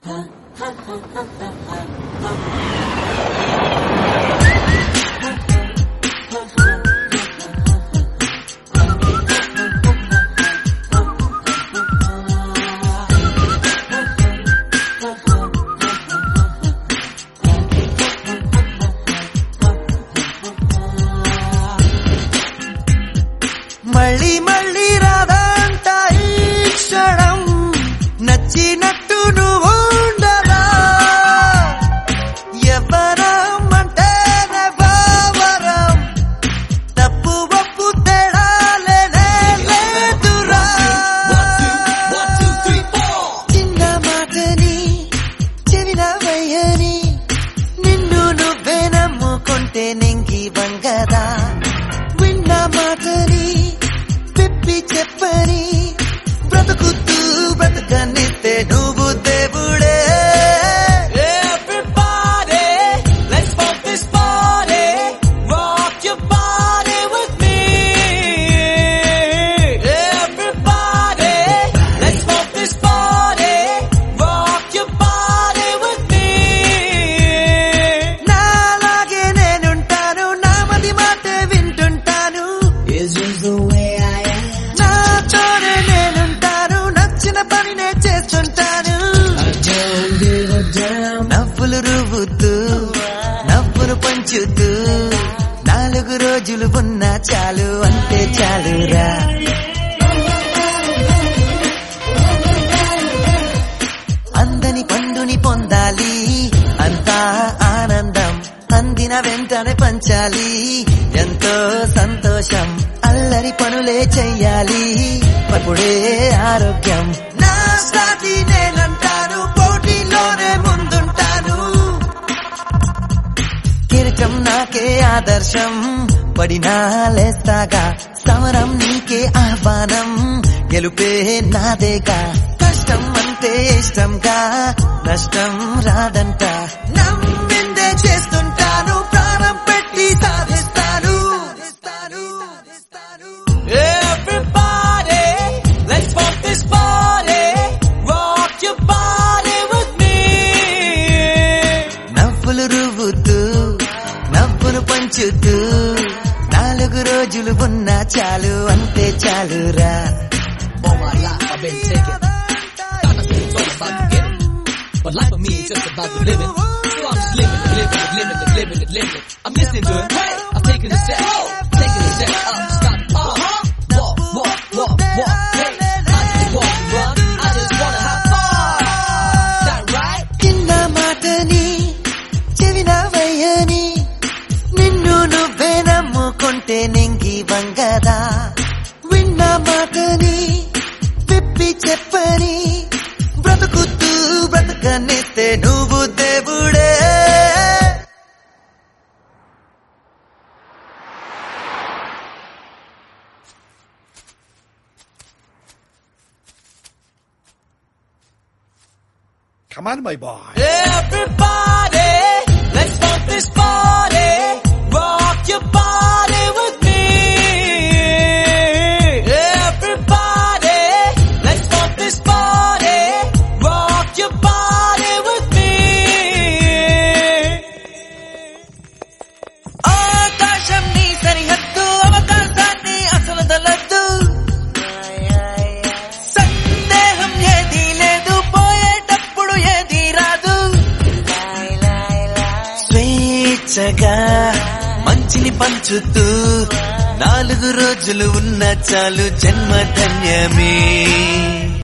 మళ్ళీ మళ్ళీ రాదంట ఈ క్షణం నచ్చినట్టు నువ్వు ఉండరా ఎవరం అంటేనే భావరం తప్పు ఒప్పు తేడా లేదురా చిన్న మాటని చెవిన వయ్యని నిన్ను నువ్వే నమ్ముకుంటే నెంగి వంగదా విన్న మాటని చెప్పని బ్రతుకుతూ బ్రతకనిస్తే నువ్వు దేవుడే. Everybody, let's rock this party, rock your body with me. Everybody, let's rock this party, rock your body with me. నాలాగే నేనుంటాను నా మది మాట వింటుంటాను It's just the way I am. పనినే చేస్తుంటాను నవ్వులు రువ్వుతూ నవ్వును పంచుతూ 4 రోజులు ఉన్నా చాలు అంతే చాలురా. అందని పండుని పొందాలి అంతా ఆనందం అందిన వెంటనే పంచాలి ఎంతో సంతోషం అల్లరి పనులే చెయ్యాలి అప్పుడే ఆరోగ్యం. నా సాటి నేనంటాను పోటీలోనే ముందుంటాను కిరీటం నాకే ఆదర్శం పడినా లేస్తాగా సమరం నీకే ఆహ్వానం గెలుపే నాదేగా కష్టం అంటే ఇష్టంగా నష్టం రాదంట నమ్మిందే చేస్తుంటాను ప్రాణం పెట్టి సాధిస్తాను. Everybody, let's rock this party, rock your body with me. నవ్వులు రువ్వుతూ నవ్వును పంచుతూ 4 రోజులు ఉన్నా చాలు అంతే చాలురా. All my life I've been taking, thought I said it's all about the getting, but life for me is just about the living. So I'm just living it. I'm listening to it. Hey, I'm taking a step, up, stop, walk, hey, I just walk and run, I just wanna have fun. That right? చిన్న మాటని చెవిన వయ్యని నిన్ను నువ్వే నమ్ముకుంటే నెంగి వంగదా విన్న మాటని విప్పి చెప్పని బ్రతుకుతూ బ్రతకనిస్తే నువ్వు దేవుడే. Come on, my boy. Everybody, let's rock this party, rock your body with me. Everybody, let's rock this party, rock your body with me. ఆకాశం నీ సరిహద్దు అవకాశాన్ని అసలు దలద్దు సందేహం ఏదీ లేదు పోయేటప్పుడు ఏదీ రాదు స్వేచ్ఛగా మంచిని పంచుతూ 4 రోజులు ఉన్న చాలు జన్మ ధన్యమే.